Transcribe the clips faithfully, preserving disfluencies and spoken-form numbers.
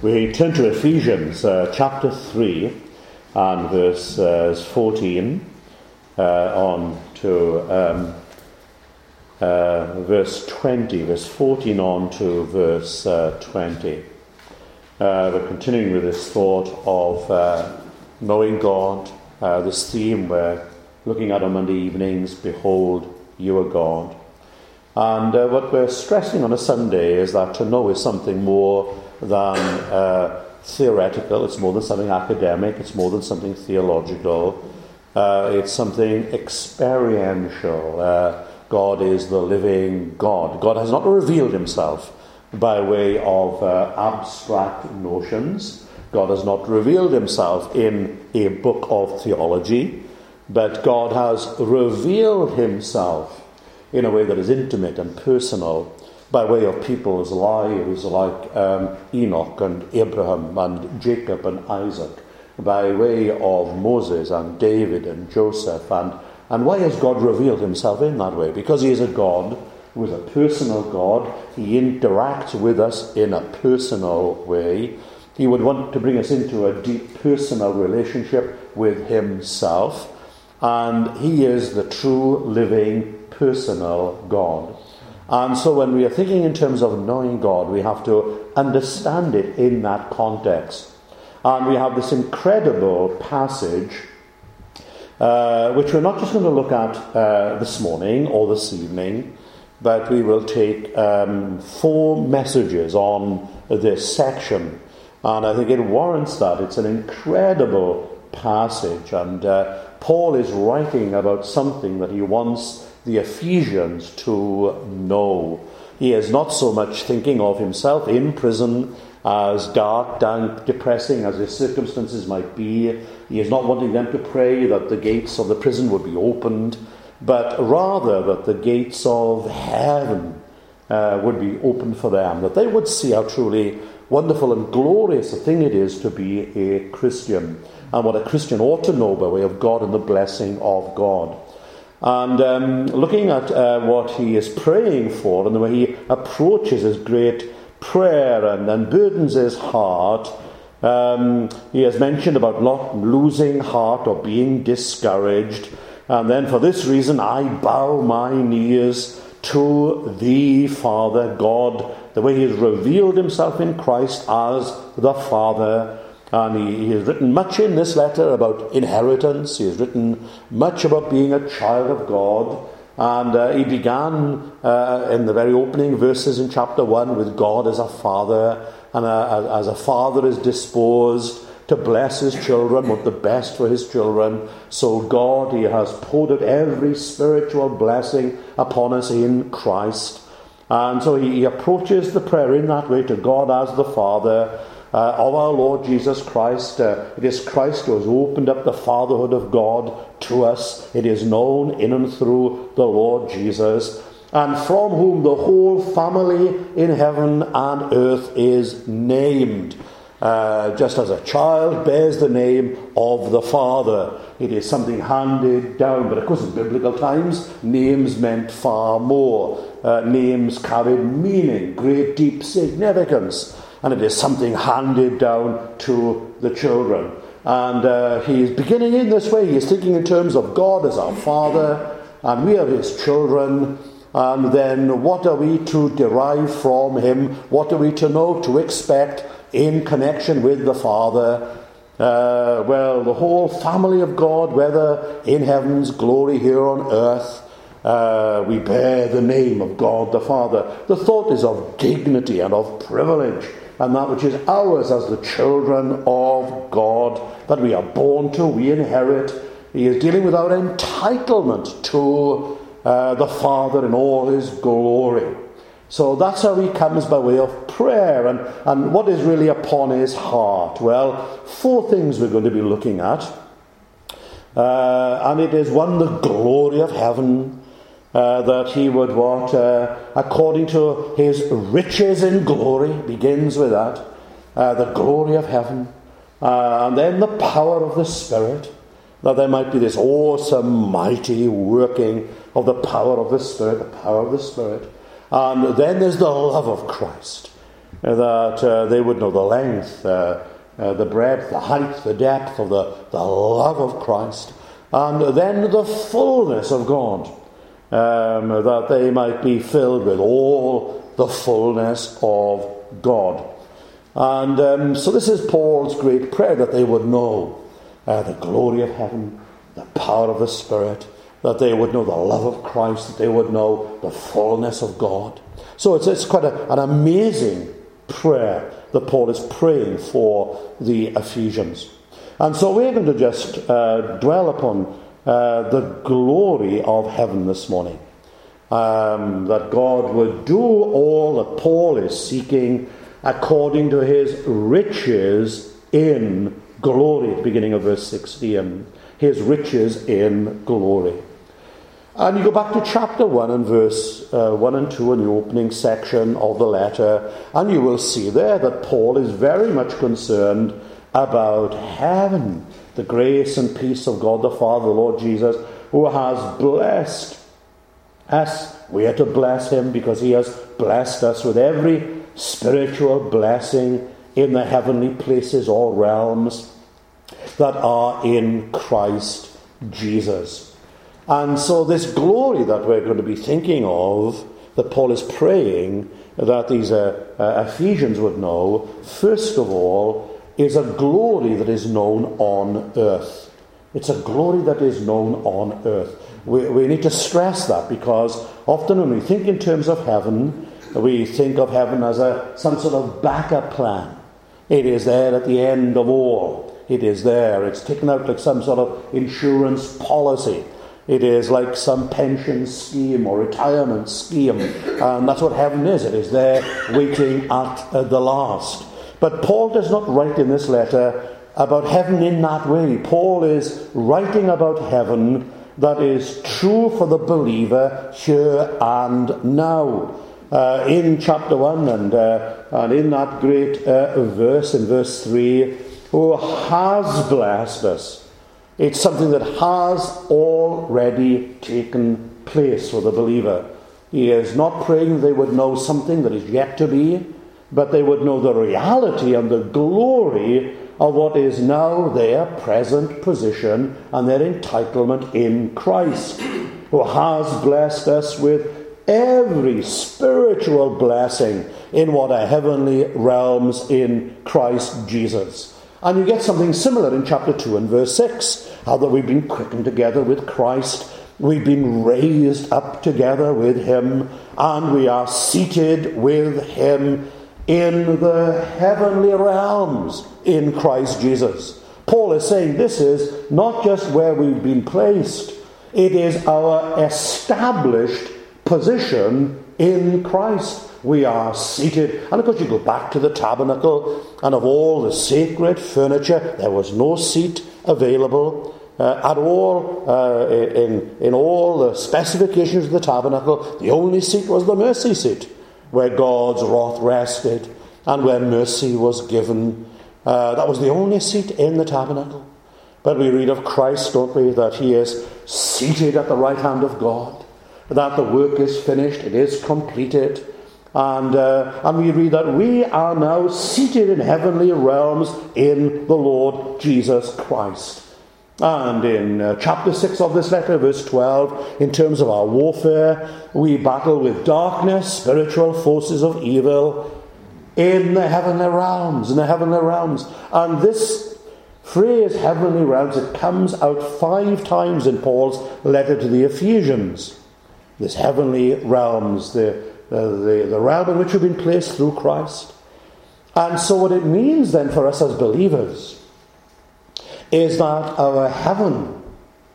We turn to Ephesians uh, chapter three and verse uh, fourteen uh, on to um, uh, verse twenty, verse fourteen on to verse uh, twenty. Uh, we're continuing with this thought of uh, knowing God, uh, this theme we're looking at on Monday evenings, Behold, You are God. And uh, what we're stressing on a Sunday is that to know is something more than uh, theoretical, it's more than something academic, it's more than something theological, uh, it's something experiential. Uh, God is the living God. God has not revealed himself by way of uh, abstract notions. God has not revealed himself in a book of theology, but God has revealed himself in a way that is intimate and personal by way of people's lives like um, Enoch and Abraham and Jacob and Isaac, by way of Moses and David and Joseph. And, and why has God revealed himself in that way? Because he is a God who is a personal God. He interacts with us in a personal way. He would want to bring us into a deep personal relationship with himself. And he is the true, living, personal God. And so when we are thinking in terms of knowing God, we have to understand it in that context. And we have this incredible passage, uh, which we're not just going to look at uh, this morning or this evening, but we will take um, four messages on this section. And I think it warrants that. It's an incredible passage. And uh, Paul is writing about something that he wants the Ephesians to know. He is not so much thinking of himself in prison as dark, dank, depressing as his circumstances might be. He is not wanting them to pray that the gates of the prison would be opened, but rather that the gates of heaven uh, would be opened for them, that they would see how truly wonderful and glorious a thing it is to be a Christian, and what a Christian ought to know by way of God and the blessing of God. And um, looking at uh, what he is praying for and the way he approaches his great prayer and, and burdens his heart, um, he has mentioned about not losing heart or being discouraged. And then for this reason, I bow my knees to thee, Father God, the way he has revealed himself in Christ as the Father. And he, he has written much in this letter about inheritance. He has written much about being a child of God. And uh, he began uh, in the very opening verses in chapter one with God as a father. And uh, as a father is disposed to bless his children, want the best for his children. So God, he has poured out every spiritual blessing upon us in Christ. And so he, he approaches the prayer in that way to God as the Father. Uh, of our Lord Jesus Christ. Uh, it is Christ who has opened up the fatherhood of God to us. It is known in and through the Lord Jesus, and from whom the whole family in heaven and earth is named. Uh, just as a child bears the name of the father. It is something handed down. But of course in biblical times, names meant far more. Uh, names carried meaning, great deep significance. And it is something handed down to the children. And uh, he is beginning in this way. He is thinking in terms of God as our Father, and we are his children. And then what are we to derive from him? What are we to know, to expect in connection with the Father? Uh, well, the whole family of God, whether in heaven's glory here on earth, uh, we bear the name of God the Father. The thought is of dignity and of privilege, and that which is ours as the children of God, that we are born to, we inherit. He is dealing with our entitlement to uh, the Father in all his glory. So that's how he comes by way of prayer. And, and what is really upon his heart? Well, four things we're going to be looking at. Uh, and it is one, the glory of heaven. Uh, that he would what? Uh, according to his riches in glory, begins with that. Uh, the glory of heaven. Uh, and then the power of the Spirit. That there might be this awesome, mighty working of the power of the Spirit, the power of the Spirit. And then there's the love of Christ. that uh, they would know the length, uh, uh, the breadth, the height, the depth of the, the love of Christ, and then the fullness of God, um, that they might be filled with all the fullness of God. And um, so this is Paul's great prayer, that they would know uh, the glory of heaven, the power of the Spirit, that they would know the love of Christ, that they would know the fullness of God. So it's, it's quite a, an amazing prayer that Paul is praying for the Ephesians. And so we're going to just uh, dwell upon uh, the glory of heaven this morning. Um, that God would do all that Paul is seeking according to his riches in glory, at the beginning of verse sixteen. His riches in glory. And you go back to chapter one and verse uh, one and two in the opening section of the letter, and you will see there that Paul is very much concerned about heaven, the grace and peace of God the Father, the Lord Jesus, who has blessed us. We are to bless him because he has blessed us with every spiritual blessing in the heavenly places or realms that are in Christ Jesus. And so this glory that we're going to be thinking of, that Paul is praying that these uh, uh, Ephesians would know, first of all, is a glory that is known on earth. It's a glory that is known on earth. We, we need to stress that, because often when we think in terms of heaven, we think of heaven as a some sort of backup plan. It is there at the end of all. It is there. It's taken out like some sort of insurance policy. It is like some pension scheme or retirement scheme. And that's what heaven is. It is there waiting at uh, the last. But Paul does not write in this letter about heaven in that way. Paul is writing about heaven that is true for the believer here and now. Uh, in chapter one and, uh, and in that great uh, verse, in verse three, who has blessed us. It's something that has already taken place for the believer. He is not praying they would know something that is yet to be, but they would know the reality and the glory of what is now their present position and their entitlement in Christ, who has blessed us with every spiritual blessing in what are heavenly realms in Christ Jesus. And you get something similar in chapter two and verse six, how that we've been quickened together with Christ, we've been raised up together with him, and we are seated with him in the heavenly realms in Christ Jesus. Paul is saying this is not just where we've been placed, it is our established position in Christ. We are seated. And of course you go back to the tabernacle, and of all the sacred furniture there was no seat available uh, at all. Uh, in, in all the specifications of the tabernacle, the only seat was the mercy seat, where God's wrath rested and where mercy was given. Uh, that was the only seat in the tabernacle. But we read of Christ, don't we, that he is seated at the right hand of God, that the work is finished, it is completed. And, uh, and we read that we are now seated in heavenly realms in the Lord Jesus Christ. And in uh, chapter six of this letter, verse twelve, in terms of our warfare, we battle with darkness, spiritual forces of evil in the heavenly realms, in the heavenly realms. And this phrase, heavenly realms, it comes out five times in Paul's letter to the Ephesians. This heavenly realms, the, uh, the, the realm in which we've been placed through Christ. And so what it means then for us as believers is that our heaven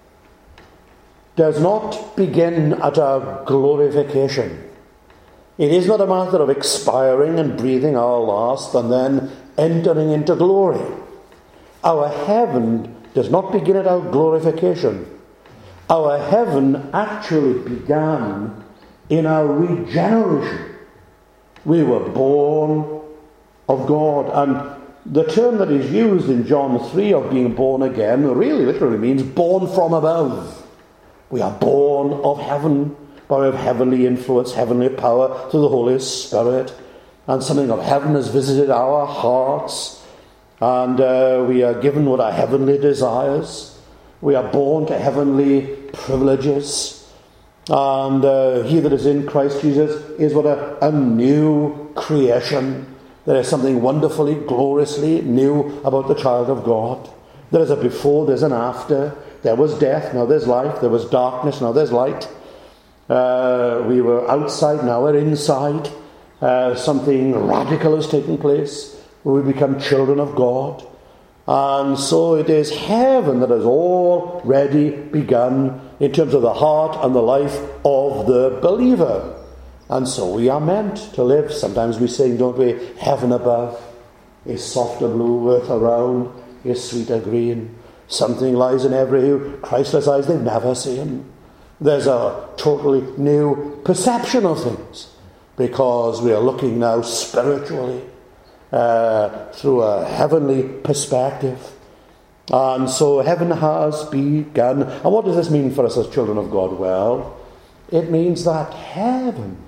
does not begin at our glorification. It is not a matter of expiring and breathing our last and then entering into glory. Our heaven does not begin at our glorification. Our heaven actually began in our regeneration. We were born of God, and the term that is used in John three of being born again really literally means born from above. We are born of heaven, by way of heavenly influence, heavenly power through the Holy Spirit. and something of heaven has visited our hearts, and uh, we are given what are heavenly desires. We are born to heavenly privileges, and uh, he that is in Christ Jesus is what a, a new creation. There is something wonderfully, gloriously new about the child of God. There is a before, there's an after. There was death, now there's life. There was darkness, now there's light. Uh, we were outside, now we're inside. Uh, something radical has taken place. We become children of God. And so it is heaven that has already begun in terms of the heart and the life of the believer. And so we are meant to live. Sometimes we sing, don't we? Heaven above is softer blue, earth around is sweeter green. Something lies in every hue, Christless eyes they've never seen. There's a totally new perception of things, because we are looking now spiritually uh, through a heavenly perspective. And so heaven has begun. And what does this mean for us as children of God? Well, it means that heaven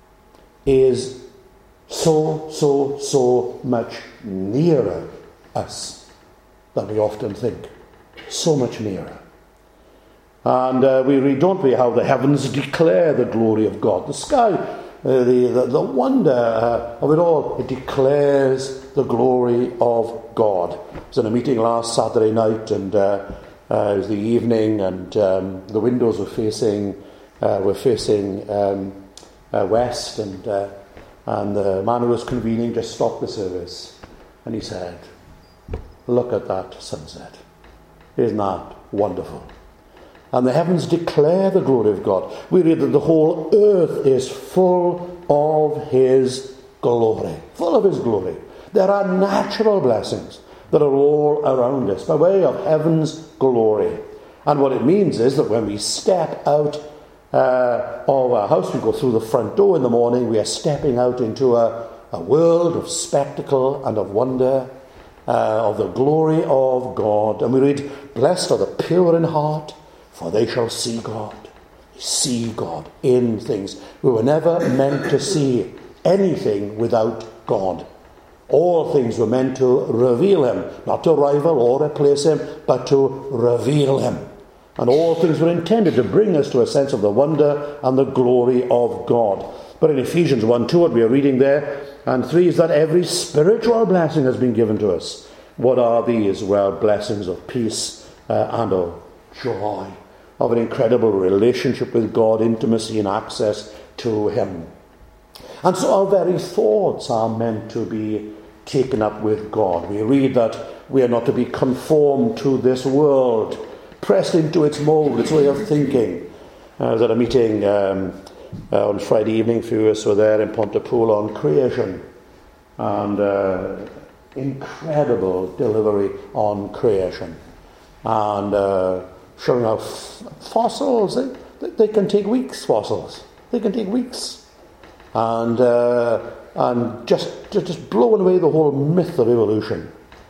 is so, so, so much nearer us than we often think. So much nearer. And uh, we read, don't we, how the heavens declare the glory of God. The sky, uh, the, the, the wonder uh, of it all, it declares the glory of God. I was in a meeting last Saturday night, and uh, uh, it was the evening, and um, the windows were facing, uh, were facing um, uh, west, and, uh, and the man who was convening just stopped the service, and he said, "Look at that sunset. Isn't that wonderful?" And the heavens declare the glory of God. We read that the whole earth is full of his glory. Full of his glory. There are natural blessings that are all around us by way of heaven's glory. And what it means is that when we step out uh, of our house, we go through the front door in the morning, we are stepping out into a, a world of spectacle and of wonder, uh, of the glory of God. And we read, "Blessed are the pure in heart, for they shall see God." See God in things. We were never meant to see anything without God. All things were meant to reveal him, not to rival or replace him, but to reveal him. And all things were intended to bring us to a sense of the wonder and the glory of God. But in Ephesians one two, what we are reading there, and three, is that every spiritual blessing has been given to us. What are these? Well, blessings of peace uh, and of joy, of an incredible relationship with God, intimacy and access to him. And so our very thoughts are meant to be taken up with God. We read that we are not to be conformed to this world, pressed into its mould, its way of thinking. I was at a meeting um, uh, on Friday evening, a few of us were there in Pontypool on creation, and uh, incredible delivery on creation. And uh, showing how f- fossils, they, they can take weeks, fossils. They can take weeks. And uh, and just just blowing away the whole myth of evolution.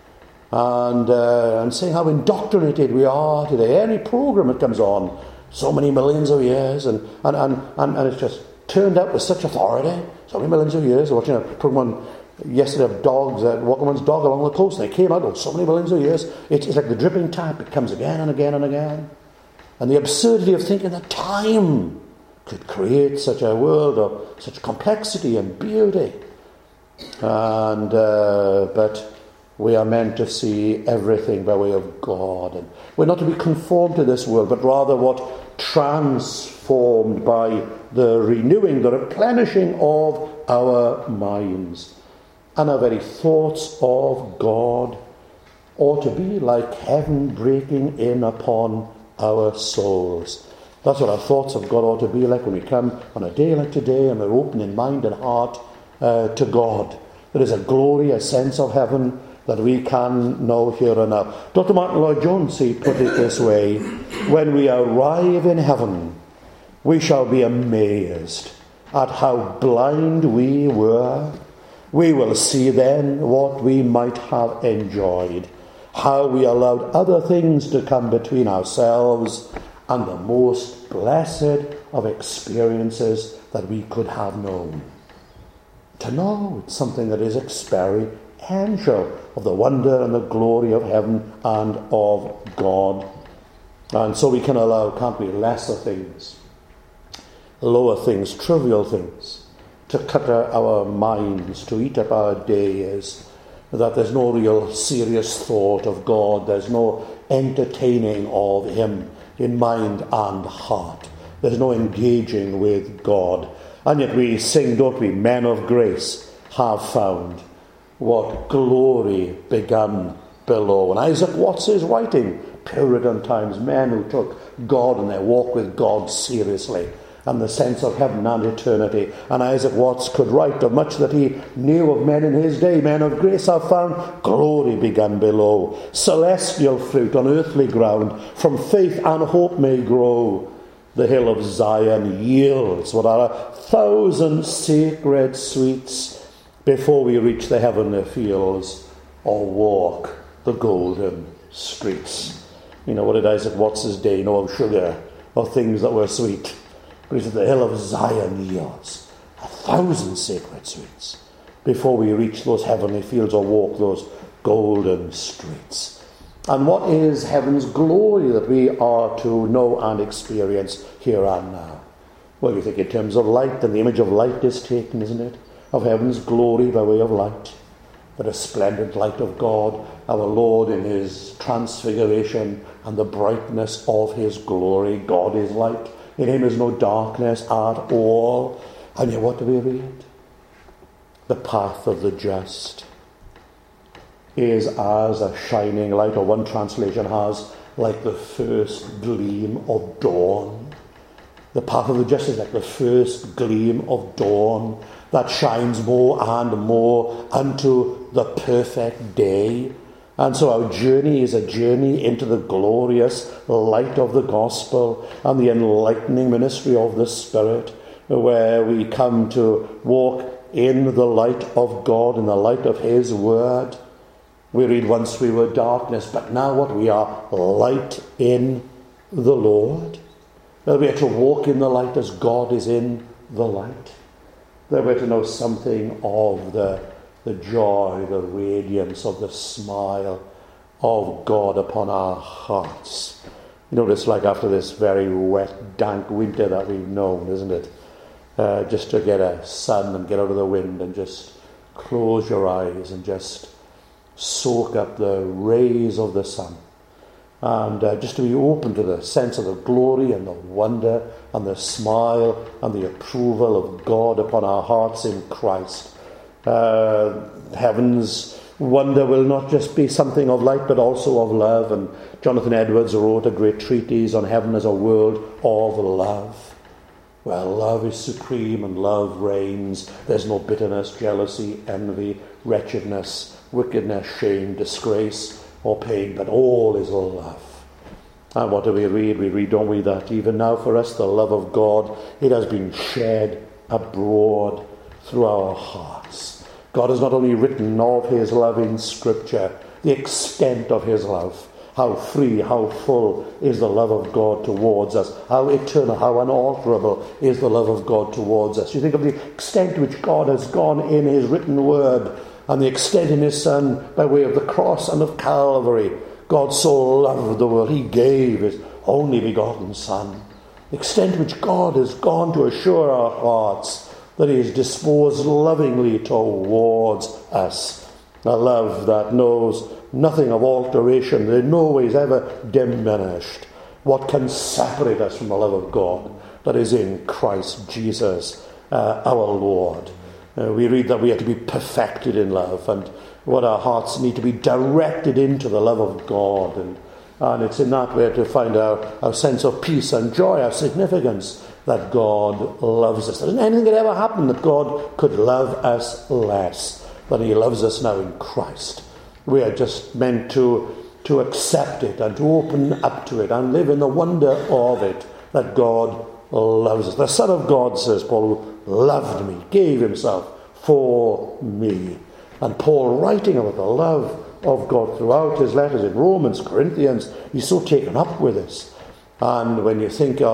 And uh, and saying how indoctrinated we are today. Any program that comes on, so many millions of years, and, and, and, and, and it's just turned out with such authority, so many millions of years. I was watching a program yesterday of dogs, uh, walking one's dog along the coast, and they came out, oh, so many millions of years. It's, it's like the dripping tap. It comes again and again and again. And the absurdity of thinking that time could create such a world of such complexity and beauty. And uh, but we are meant to see everything by way of God. And we're not to be conformed to this world, but rather what transformed by the renewing, the replenishing of our minds. And our very thoughts of God ought to be like heaven breaking in upon our souls. That's what our thoughts of God ought to be like when we come on a day like today and we're open in mind and heart uh, to God. There is a glory, a sense of heaven that we can know here and now. Doctor Martin Lloyd-Jones, he put it this way: when we arrive in heaven, we shall be amazed at how blind we were. We will see then what we might have enjoyed, how we allowed other things to come between ourselves and the most blessed of experiences that we could have known. to know. It's something that is experiential of the wonder and the glory of heaven and of God. And so we can allow, can't we, lesser things, lower things, trivial things, to clutter our minds, to eat up our days, that there's no real serious thought of God, there's no entertaining of him in mind and heart, there's no engaging with God. And yet we sing, don't we, men of grace have found what glory began below. And Isaac Watts is writing, Puritan times, men who took God and their walk with God seriously, and the sense of heaven and eternity. And Isaac Watts could write of much that he knew of men in his day. Men of grace have found glory begun below. Celestial fruit on earthly ground, from faith and hope may grow. The hill of Zion yields what are a thousand sacred sweets before we reach the heavenly fields or walk the golden streets. You know, what did Isaac Watts' day know of sugar or things that were sweet? But he said the hill of Zion yields a thousand sacred sweets before we reach those heavenly fields or walk those golden streets. And what is heaven's glory that we are to know and experience here and now? Well, you think in terms of light, and the image of light is taken, isn't it? Of heaven's glory by way of light. The resplendent light of God, our Lord in his transfiguration and the brightness of his glory. God is light. In him is no darkness at all. And yet what do we read? The path of the just is as a shining light, or one translation has, like the first gleam of dawn. The path of the just is like the first gleam of dawn that shines more and more unto the perfect day. And so our journey is a journey into the glorious light of the gospel and the enlightening ministry of the Spirit, where we come to walk in the light of God, in the light of his word. We read, once we were darkness, but now what? We are light in the Lord. That we are to walk in the light as God is in the light. That we're to know something of the, the joy, the radiance of the smile of God upon our hearts. You know, it's like after this very wet, dank winter that we've known, isn't it? Uh, just to get a sun and get out of the wind and just close your eyes and just soak up the rays of the sun. And uh, just to be open to the sense of the glory and the wonder and the smile and the approval of God upon our hearts in Christ. Uh, heaven's wonder will not just be something of light, but also of love. And Jonathan Edwards wrote a great treatise on heaven as a world of love. Well, love is supreme and love reigns. There's no bitterness, jealousy, envy, wretchedness, wickedness, shame, disgrace, or pain, but all is love. And what do we read? We read, don't we, that even now for us the love of God, it has been shed abroad through our hearts. God has not only written of his love in Scripture, the extent of his love, how free, how full is the love of God towards us, how eternal, how unalterable is the love of God towards us. You think of the extent to which God has gone in his written word, and the extent in his Son by way of the cross and of Calvary. God so loved the world, he gave his only begotten Son. The extent to which God has gone to assure our hearts that he is disposed lovingly towards us. A love that knows nothing of alteration, that in no way is ever diminished. What can separate us from the love of God that is in Christ Jesus, uh, our Lord? Uh, we read that we are to be perfected in love, and what our hearts need to be directed into the love of God. And, and it's in that way to find our, our sense of peace and joy, our significance, that God loves us. There isn't anything that ever happened that God could love us less than he loves us now in Christ. We are just meant to, to accept it and to open up to it and live in the wonder of it, that God loves us. The Son of God, says Paul, loved me, gave himself for me. And Paul, writing about the love of God throughout his letters in Romans, Corinthians, he's so taken up with this. And when you think of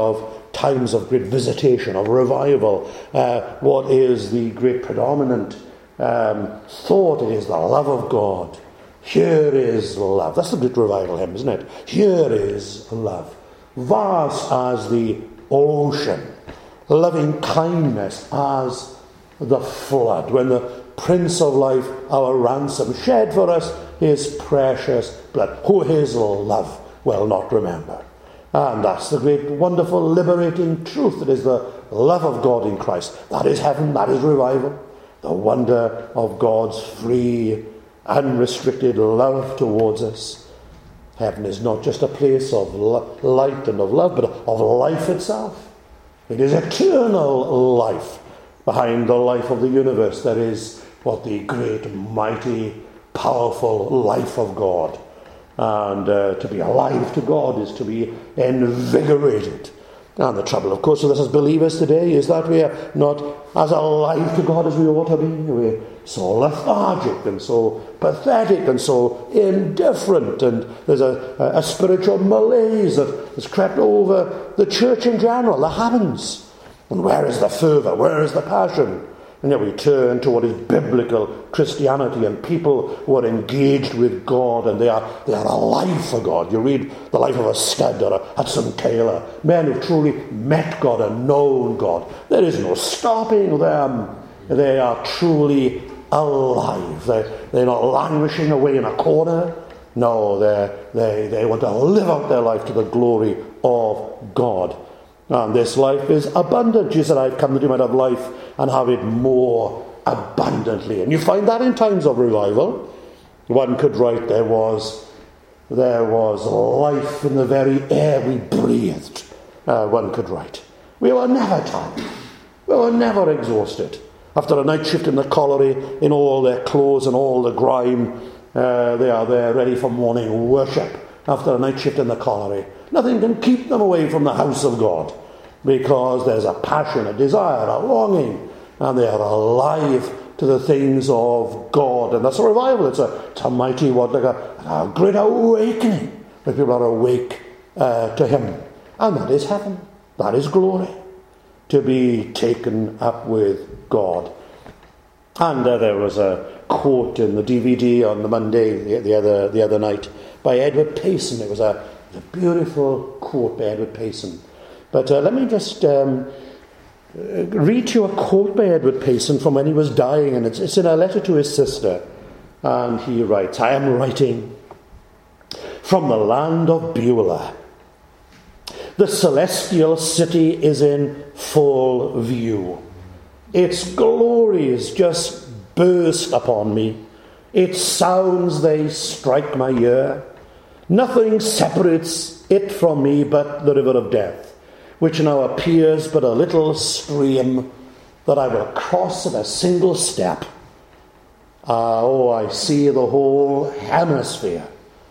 times of great visitation, of revival. Uh, what is the great predominant um, thought? It is the love of God. Here is love. That's the great revival hymn, isn't it? Here is love. Vast as the ocean. Loving kindness as the flood. When the Prince of Life, our ransom, shed for us his precious blood. Who his love will not remember. And that's the great, wonderful, liberating truth. It is the love of God in Christ. That is heaven, that is revival. The wonder of God's free, unrestricted love towards us. Heaven is not just a place of light and of love, but of life itself. It is eternal life. Behind the life of the universe, there is what the great, mighty, powerful life of God. And uh, to be alive to God is to be invigorated. And the trouble, of course, with us as believers today is that we are not as alive to God as we ought to be. We're so lethargic and so pathetic and so indifferent. And there's a, a, a spiritual malaise that has crept over the church in general. That happens. And where is the fervour? Where is the passion? And yet we turn to what is biblical Christianity and people who are engaged with God and they are they are alive for God. You read the life of a Studd or a Hudson Taylor, men who truly met God and known God. There is no stopping them. They are truly alive. They're, they're not languishing away in a corner. No, they they want to live out their life to the glory of God. And this life is abundant. Jesus said, I've come that you might have life and have it more abundantly. And you find that in times of revival. One could write, there was there was life in the very air we breathed. Uh, one could write. We were never tired. We were never exhausted. After a night shift in the colliery, in all their clothes and all the grime, uh, they are there ready for morning worship. After a night shift in the colliery, nothing can keep them away from the house of God, because there's a passion, a desire, a longing, and they are alive to the things of God. And that's a revival. It's a, it's a mighty, what, like a, a great awakening, when people are awake uh, to him. And that is heaven. That is glory, to be taken up with God. And uh, there was a quote in the D V D on the Monday, the, the other the other night, by Edward Payson. It was a, a beautiful quote by Edward Payson. But uh, let me just um, read to you a quote by Edward Payson from when he was dying, and it's, it's in a letter to his sister. And he writes, I am writing from the land of Beulah. The celestial city is in full view. Its glories just burst upon me. Its sounds, they strike my ear. Nothing separates it from me but the river of death, which now appears but a little stream that I will cross at a single step. Ah, oh, I see the whole hemisphere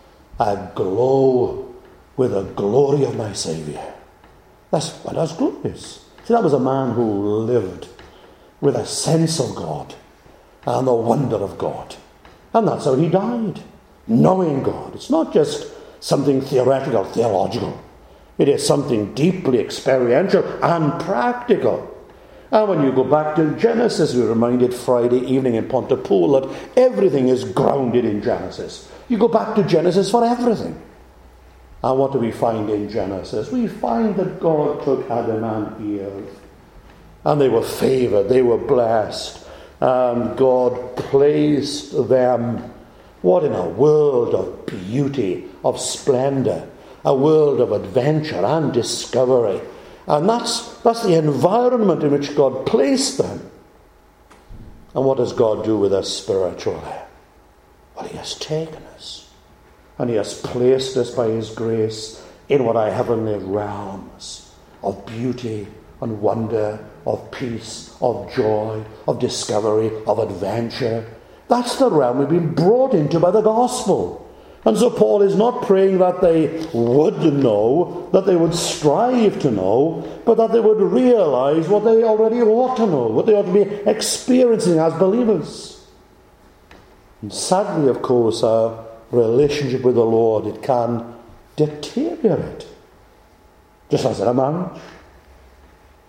aglow with the glory of my Saviour. That's what that's glorious. See, that was a man who lived with a sense of God and the wonder of God. And that's how he died, knowing God. It's not just something theoretical, theological. It is something deeply experiential and practical. And when you go back to Genesis, we were reminded Friday evening in Pontypool that everything is grounded in Genesis. You go back to Genesis for everything. And what do we find in Genesis? We find that God took Adam and Eve, and they were favoured, they were blessed, and God placed them, what, in a world of beauty, of splendour, a world of adventure and discovery. And that's, that's the environment in which God placed them. And what does God do with us spiritually? Well, he has taken us, and he has placed us by his grace in what are heavenly realms of beauty and wonder, of peace, of joy, of discovery, of adventure. That's the realm we've been brought into by the gospel. And so Paul is not praying that they would know, that they would strive to know, but that they would realize what they already ought to know, what they ought to be experiencing as believers. And sadly, of course, our relationship with the Lord, it can deteriorate. Just as in a marriage.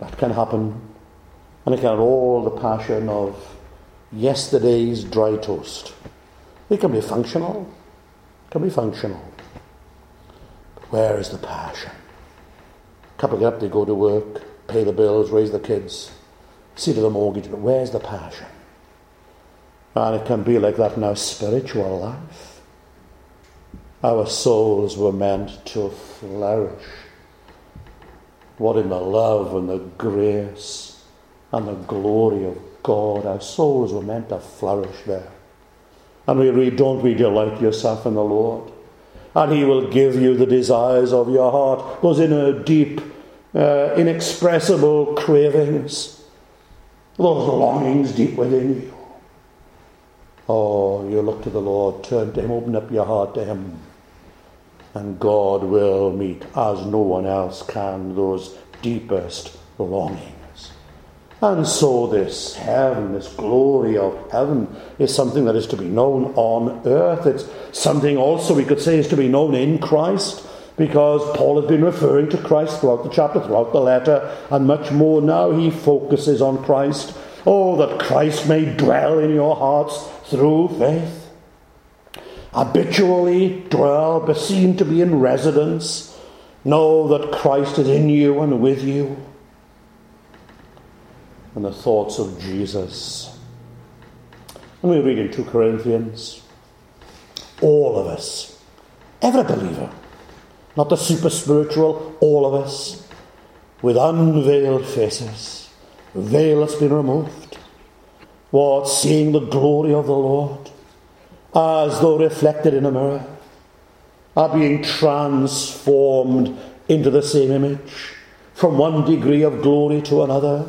That can happen. And it can have all the passion of yesterday's dry toast. It can be functional. It can be functional. But where is the passion? Couple get up, they go to work, pay the bills, raise the kids, see to the mortgage, but where's the passion? And it can be like that in our spiritual life. Our souls were meant to flourish. What in the love and the grace and the glory of God, our souls were meant to flourish there. And we read, don't we delight yourself in the Lord? And he will give you the desires of your heart, those inner, deep, uh, inexpressible cravings, those longings deep within you. Oh, you look to the Lord, turn to him, open up your heart to him, and God will meet, as no one else can, those deepest longings. And so this heaven, this glory of heaven, is something that is to be known on earth. It's something also we could say is to be known in Christ, because Paul has been referring to Christ throughout the chapter, throughout the letter, and much more now he focuses on Christ. Oh, that Christ may dwell in your hearts through faith. Habitually dwell, be seen to be in residence. Know that Christ is in you and with you. And the thoughts of Jesus. And we read in two Corinthians, all of us, every believer, not the super spiritual, all of us, with unveiled faces, the veil has been removed, what, seeing the glory of the Lord, as though reflected in a mirror, are being transformed into the same image, from one degree of glory to another.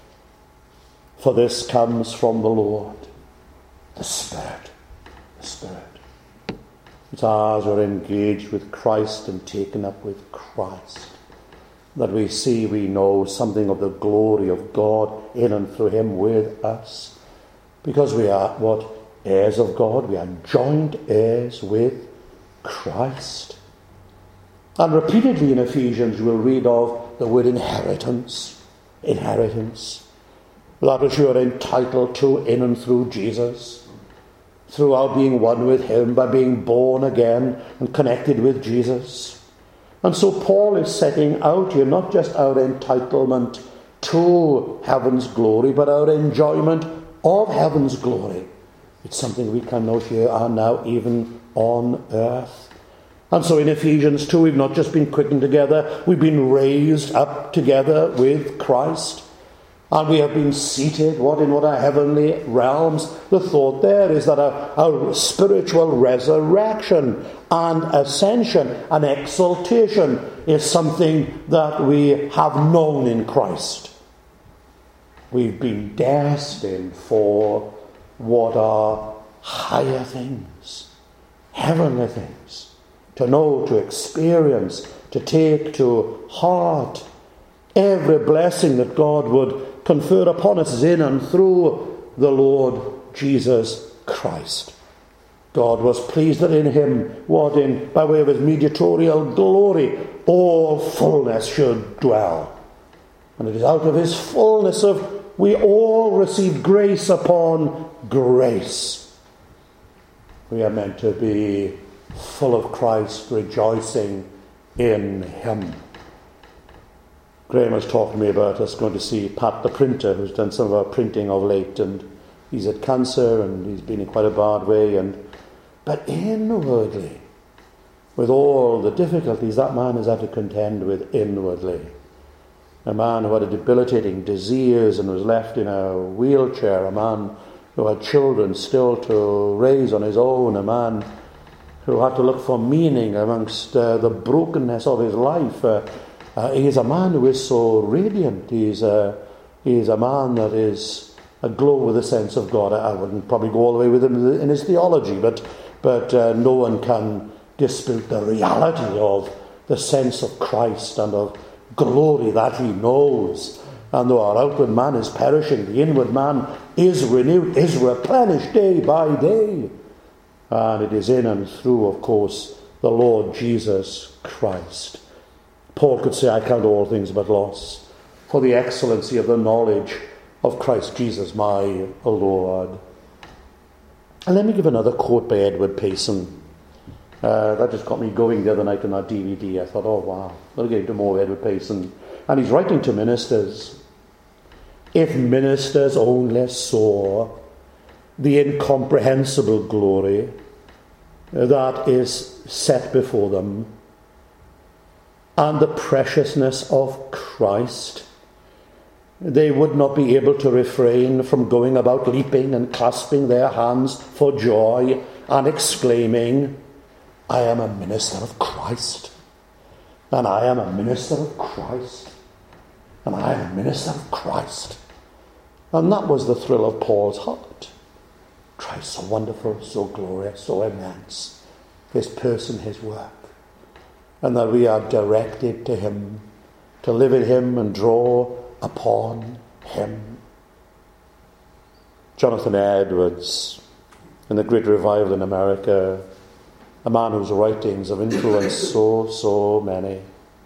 For this comes from the Lord, the Spirit, the Spirit. It's as we're engaged with Christ and taken up with Christ that we see, we know something of the glory of God in and through him with us. Because we are, what, heirs of God, we are joint heirs with Christ. And repeatedly in Ephesians we'll read of the word inheritance, inheritance. That which you are entitled to in and through Jesus, through our being one with him, by being born again and connected with Jesus. And so Paul is setting out here not just our entitlement to heaven's glory, but our enjoyment of heaven's glory. It's something we can know here and now, even on earth. And so in Ephesians two, we've not just been quickened together, we've been raised up together with Christ. And we have been seated, what, in what are heavenly realms. The thought there is that our, our spiritual resurrection and ascension and exaltation is something that we have known in Christ. We've been destined for what are higher things, heavenly things, to know, to experience, to take to heart. Every blessing that God would confer upon us in and through the Lord Jesus Christ. God was pleased that in him, what in, by way of his mediatorial glory, all fullness should dwell. And it is out of his fullness of, we all receive grace upon grace. We are meant to be full of Christ, rejoicing in him. Graham was talking to me about us going to see Pat the printer, who's done some of our printing of late, and he's had cancer and he's been in quite a bad way, and but inwardly, with all the difficulties that man has had to contend with inwardly, a man who had a debilitating disease and was left in a wheelchair, a man who had children still to raise on his own, a man who had to look for meaning amongst uh, the brokenness of his life. Uh, Uh, he is a man who is so radiant. He is a, he is a man that is aglow with a sense of God. I, I wouldn't probably go all the way with him in his theology, but but uh, no one can dispute the reality of the sense of Christ and of glory that he knows. And though our outward man is perishing, the inward man is renewed, is replenished day by day. And it is in and through, of course, the Lord Jesus Christ. Paul could say, I count all things but loss for the excellency of the knowledge of Christ Jesus my Lord. And let me give another quote by Edward Payson. Uh, that just got me going the other night on that D V D. I thought, oh wow, we'll get into more Edward Payson. And he's writing to ministers. If ministers only saw the incomprehensible glory that is set before them, and the preciousness of Christ, they would not be able to refrain from going about leaping and clasping their hands for joy and exclaiming, I am a minister of Christ, and I am a minister of Christ, and I am a minister of Christ. And that was the thrill of Paul's heart. Christ, so wonderful, so glorious, so immense, his person, his work, and that we are directed to him, to live in him and draw upon him. Jonathan Edwards, in the Great Revival in America, a man whose writings have influenced so, so many.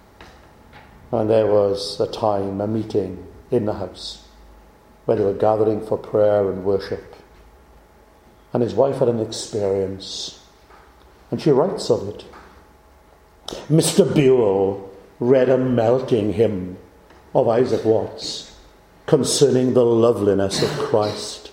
And there was a time, a meeting in the house where they were gathering for prayer and worship. And his wife had an experience, and she writes of it. Mister Buell read a melting hymn of Isaac Watts concerning the loveliness of Christ.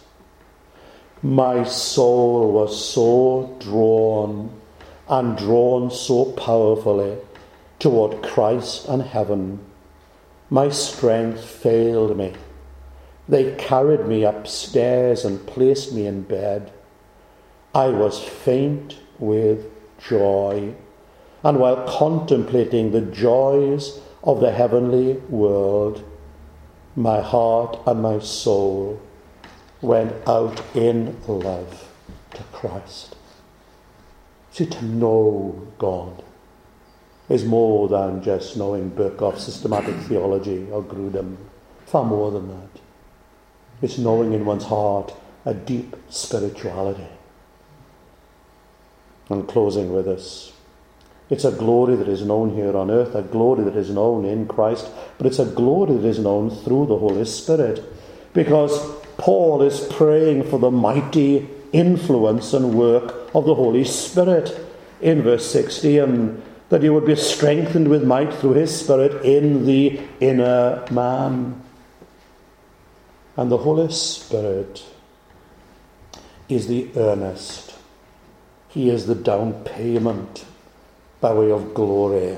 My soul was so drawn and drawn so powerfully toward Christ and heaven. My strength failed me. They carried me upstairs and placed me in bed. I was faint with joy, and while contemplating the joys of the heavenly world, my heart and my soul went out in love to Christ. See, to know God is more than just knowing Berkhoff's systematic theology or Grudem. Far more than that. It's knowing in one's heart a deep spirituality. And closing with this. It's a glory that is known here on earth, a glory that is known in Christ, but it's a glory that is known through the Holy Spirit. Because Paul is praying for the mighty influence and work of the Holy Spirit in verse sixty, and that you would be strengthened with might through his Spirit in the inner man. And the Holy Spirit is the earnest. He is the down payment by way of glory.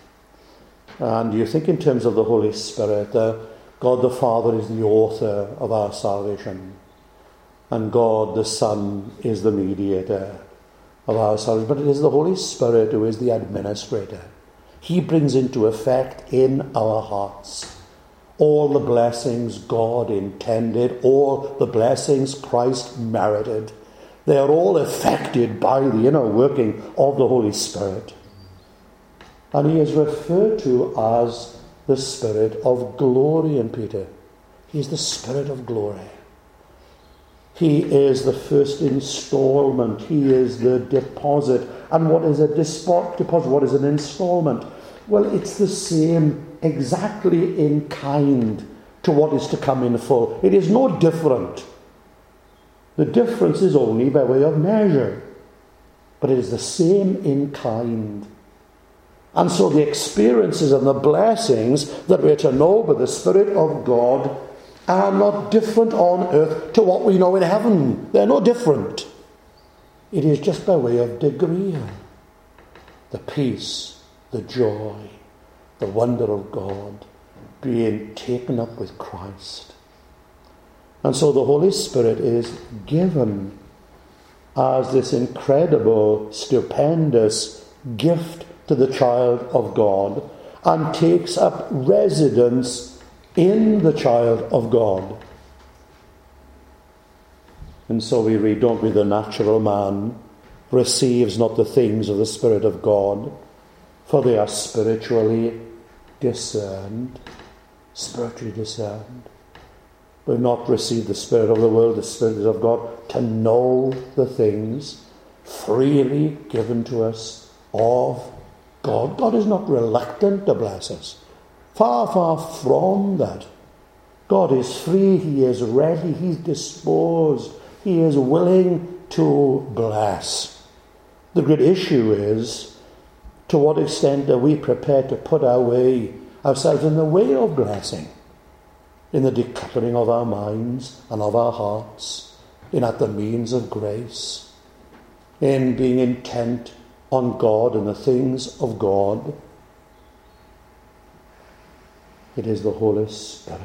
And you think in terms of the Holy Spirit, uh, God the Father is the author of our salvation, and God the Son is the mediator of our salvation. But it is the Holy Spirit who is the administrator. He brings into effect in our hearts all the blessings God intended, all the blessings Christ merited. They are all effected by the inner working of the Holy Spirit. And he is referred to as the Spirit of glory in Peter. He is the Spirit of glory. He is the first installment. He is the deposit. And what is a deposit? What is an installment? Well, it's the same exactly in kind to what is to come in full. It is no different. The difference is only by way of measure. But it is the same in kind. And so the experiences and the blessings that we're to know by the Spirit of God are not different on earth to what we know in heaven. They're no different. It is just by way of degree. The peace, the joy, the wonder of God being taken up with Christ. And so the Holy Spirit is given as this incredible, stupendous gift to the child of God, and takes up residence in the child of God. And so we read, don't we, the natural man receives not the things of the Spirit of God, for they are spiritually discerned. Spiritually discerned. We've not received the Spirit of the world, the Spirit of God, to know the things freely given to us of God. God is not reluctant to bless us. Far, far from that. God is free, he is ready, he's disposed, he is willing to bless. The great issue is, to what extent are we prepared to put our way, ourselves in the way of blessing, in the decluttering of our minds and of our hearts, in at the means of grace, in being intent on God and the things of God. It is the Holy Spirit.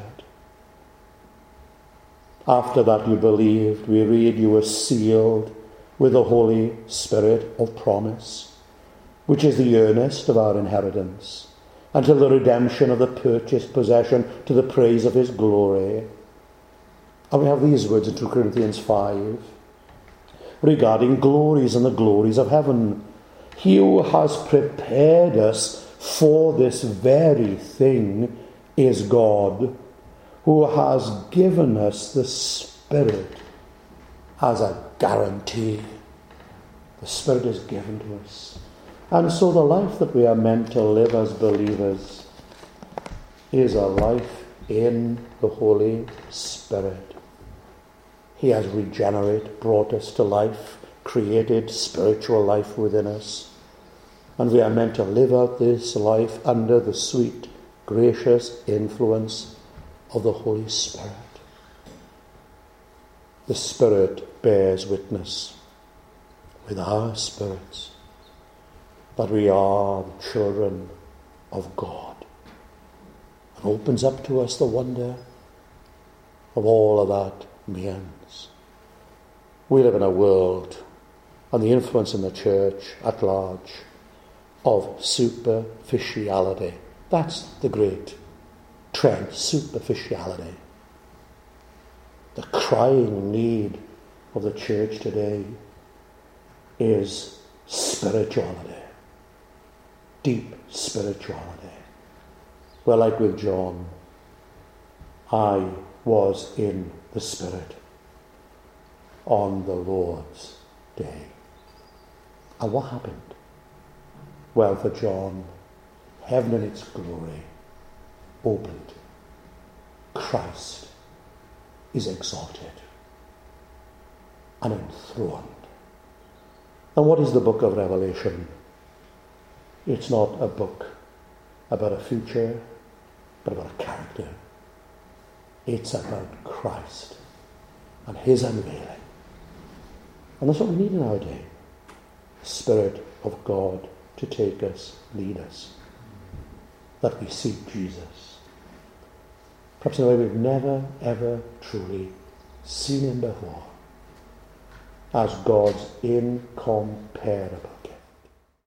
After that you believed, we read, you were sealed with the Holy Spirit of promise, which is the earnest of our inheritance, until the redemption of the purchased possession to the praise of his glory. And we have these words in two Corinthians five, regarding glories and the glories of heaven. He who has prepared us for this very thing is God, who has given us the Spirit as a guarantee. The Spirit is given to us. And so the life that we are meant to live as believers is a life in the Holy Spirit. He has regenerated, brought us to life, created spiritual life within us. And we are meant to live out this life under the sweet, gracious influence of the Holy Spirit. The Spirit bears witness with our spirits that we are the children of God, and opens up to us the wonder of all of that means. We live in a world, and the influence in the church at large, of superficiality. That's the great trend, superficiality. The crying need of the church today is spirituality, deep spirituality. Well, like with John, I was in the Spirit on the Lord's day. And what happened? Well, for John, heaven in its glory opened. Christ is exalted and enthroned. And what is the book of Revelation? It's not a book about a future, but about a character. It's about Christ and his unveiling. And that's what we need in our day. Spirit of God to take us, lead us, that we seek Jesus. Perhaps in a way we've never, ever truly seen him before, as God's incomparable